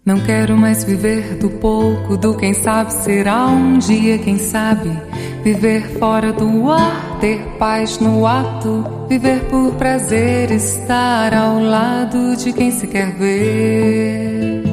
Não quero mais viver do pouco, do quem sabe será um dia, quem sabe. Viver fora do ar, ter paz no ato. Viver por prazer, estar ao lado de quem se quer ver.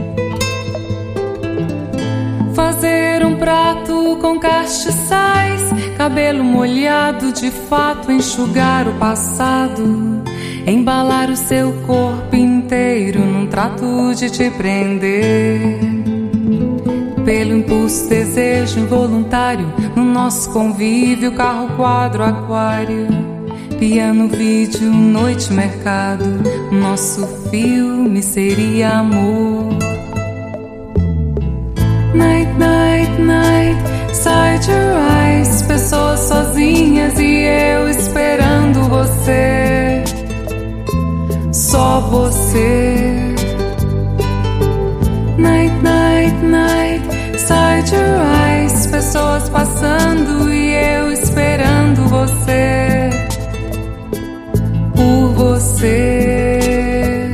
Fazer um prato com castiçais, cabelo molhado de fato, enxugar o passado. Embalar o seu corpo inteiro num trato de te prender. Pelo impulso, desejo involuntário, no nosso convívio, carro, quadro, aquário. Piano, vídeo, noite, mercado. Nosso filme seria amor. Night, night, night, side your eyes. Pessoas sozinhas e eu esperando você. Só você. Night, night, night, side your eyes. Pessoas passando e eu esperando você. Por você.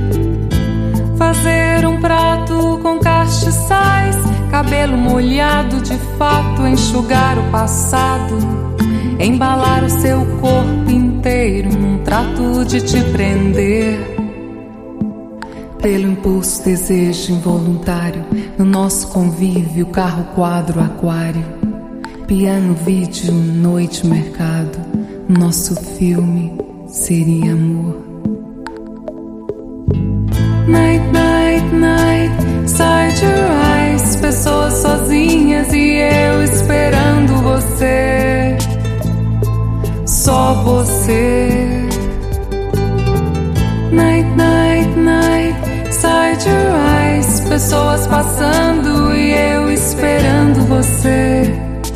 Fazer um prato com castiçais, cabelo molhado de fato, enxugar o passado. Embalar o seu corpo inteiro num trato de te prender. Pelo impulso, desejo involuntário, no nosso convívio, carro, quadro, aquário. Piano, vídeo, noite, mercado. Nosso filme seria amor. Night, night, night, side your eyes. Pessoas sozinhas e eu esperando você. Só você. Night, night, night, side your eyes. Pessoas passando e eu esperando você.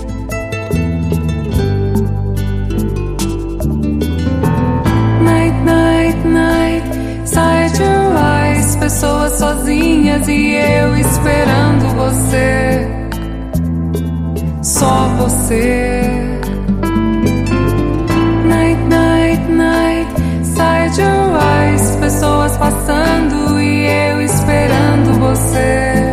Night, night, night, side your eyes. Pessoas sozinhas e eu esperando você. Só você. Night, night, night, side your eyes. Pessoas passando e eu esperando você.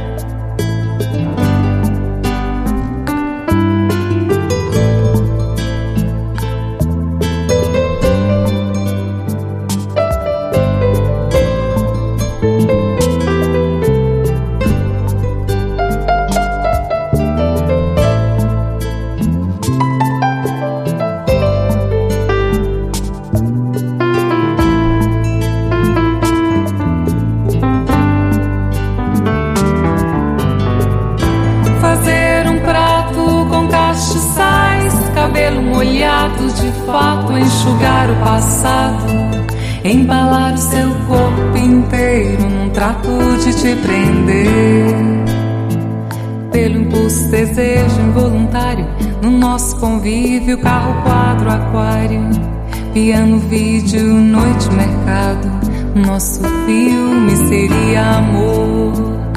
Cabelo molhado de fato, enxugar o passado. Embalar o seu corpo inteiro num trato de te prender. Pelo impulso, desejo involuntário, no nosso convívio, carro, quadro, aquário. Piano, vídeo, noite, mercado. Nosso filme seria amor.